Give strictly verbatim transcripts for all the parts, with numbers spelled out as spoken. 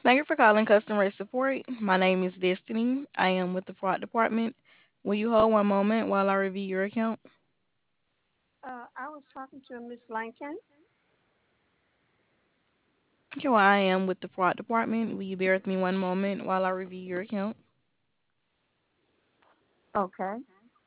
Thank you for calling customer support. My name is Destiny. I am with the fraud department. Will you hold one moment while I review your account? Uh, I was talking to Miss Lincoln. Okay, well, I am with the fraud department. Will you bear with me one moment while I review your account? Okay.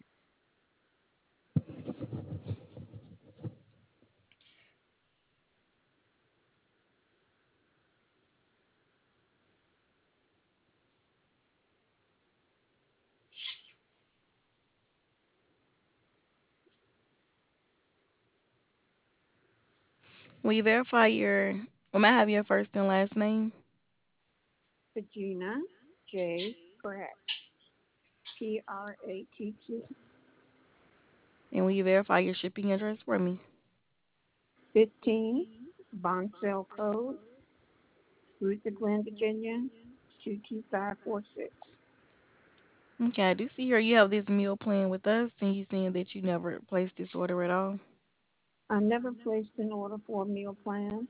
Will you verify your, well, may I have your first and last name? Regina J. Pratt. P R A T T. And will you verify your shipping address for me? fifteen. Bonsell Code. Ruther Glen, Virginia. two two five four six. Okay, I do see here you have this meal plan with us, and you saying that you never placed this order at all. I never placed an order for a meal plan,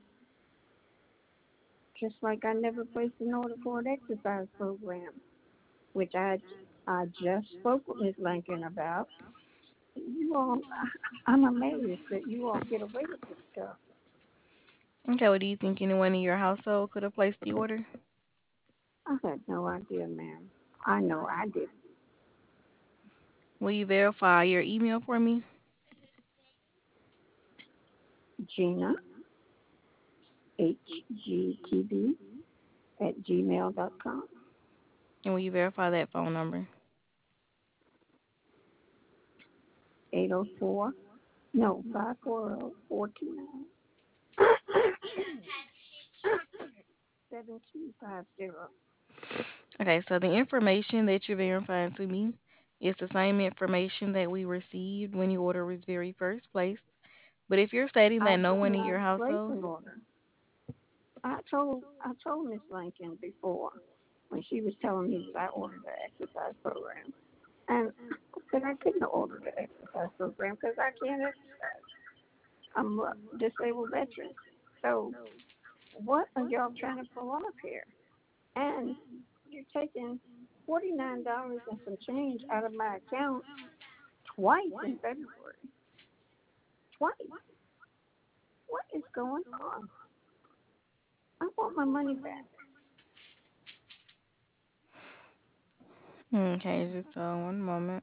just like I never placed an order for an exercise program, which I I just spoke with Miss Lincoln about. You all, I'm amazed that you all get away with this stuff. Okay, well, do you think anyone in your household could have placed the order? I had no idea, ma'am. I know I did. Will you verify your email for me? Gina, H G T V at gmail dot com. And will you verify that phone number? eight oh four, no, five four zero, four two nine, seven two five zero. Okay, so the information that you're verifying to me is the same information that we received when your order was very first placed. But if you're stating I that no one did in not your place household, an order. I told I told Miss Lincoln before when she was telling me that I ordered the exercise program, and I said I couldn't order the exercise program because I can't exercise. I'm a disabled veteran. So what are y'all trying to pull off here? And you're taking forty nine dollars and some change out of my account twice in February. Twice. What is going on? I want my money back. okay, just uh, one moment.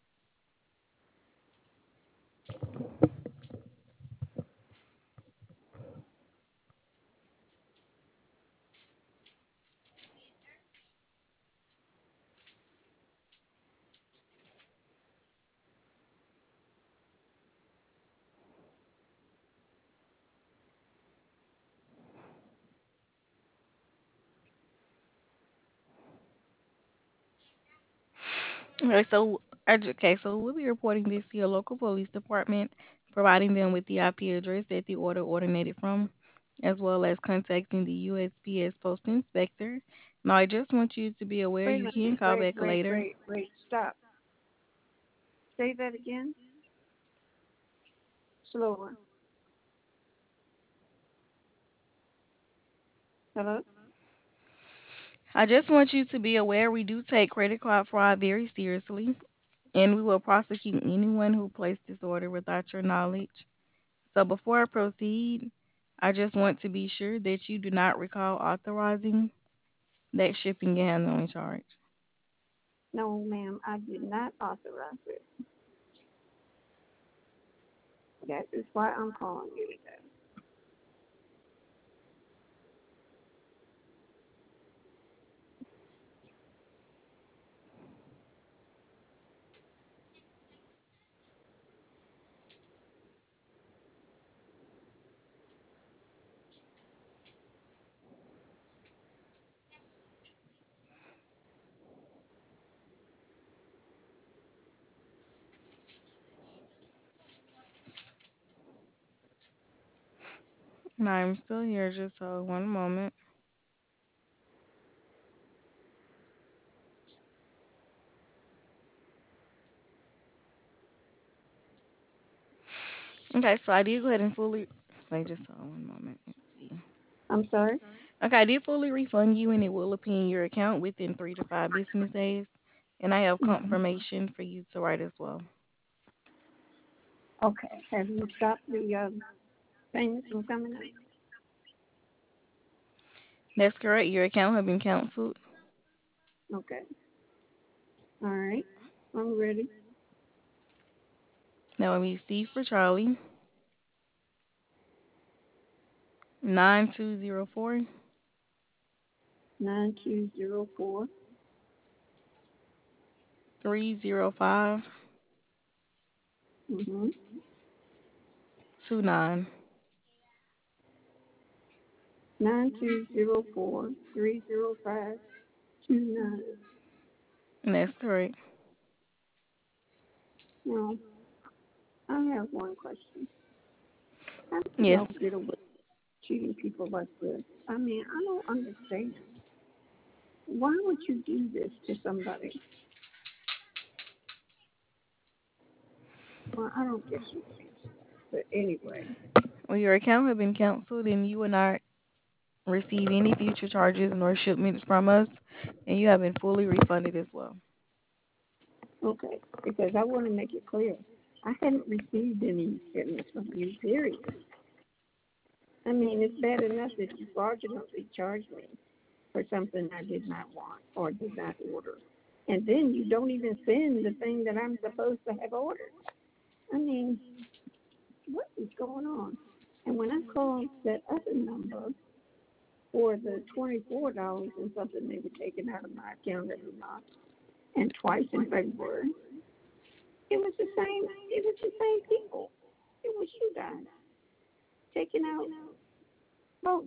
Okay, so edu- okay, so we'll be reporting this to your local police department, providing them with the I P address that the order originated from, as well as contacting the U S P S Post Inspector. Now, I just want you to be aware Wait a you minute. can call Wait, back wait, later. wait, wait. Stop. Say that again. Slower. Hello? I just want you to be aware we do take credit card fraud very seriously, and we will prosecute anyone who placed this order without your knowledge. So before I proceed, I just want to be sure that you do not recall authorizing that shipping and handling charge. No, ma'am. I did not authorize it. That is why I'm calling you today. And I'm still here, just hold one moment. Okay, so I did go ahead and fully. Wait, just hold one moment. Let's see. I'm sorry. Okay, I did fully refund you, and it will appear in your account within three to five business days. And I have Hmm. confirmation for you to write as well. Okay. Have you stopped the um, payments from coming out? That's correct. Your account has been canceled. Okay. All right. I'm ready. Now, let me see for Charlie. Nine two zero four Nine two zero four. three zero five Mm-hmm. two nine. Nine two zero four three zero five two nine. And that's correct. Now, I have one question. How do y'all Yes. get away with cheating people like this? I mean, I don't understand. Why would you do this to somebody? Well, I don't get you. But anyway, Well, your account has been canceled, and you will not receive any future charges nor shipments from us, and you have been fully refunded as well. okay, because I want to make it clear. I hadn't received any shipments from you, period. I mean, it's bad enough that you fraudulently charged me for something I did not want or did not order. And then you don't even send the thing that I'm supposed to have ordered. I mean, what is going on? And when I called that other number for the twenty-four dollars and something they were taking out of my account every month, and twice in February, it was the same. It was the same people. It was you guys taking out votes.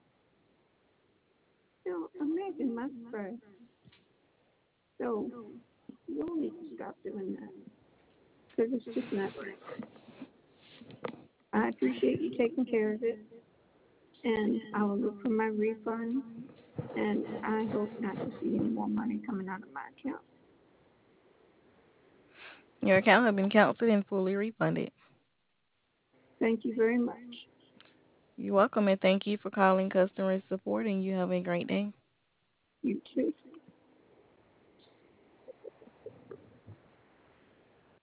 So imagine my surprise. So you all need to stop doing that because it's just not right. I appreciate you taking care of it, and I will look for my refund, and I hope not to see any more money coming out of my account. Your account has been canceled and fully refunded. Thank you very much. You're welcome, and thank you for calling customer support, and you have a great day. You too.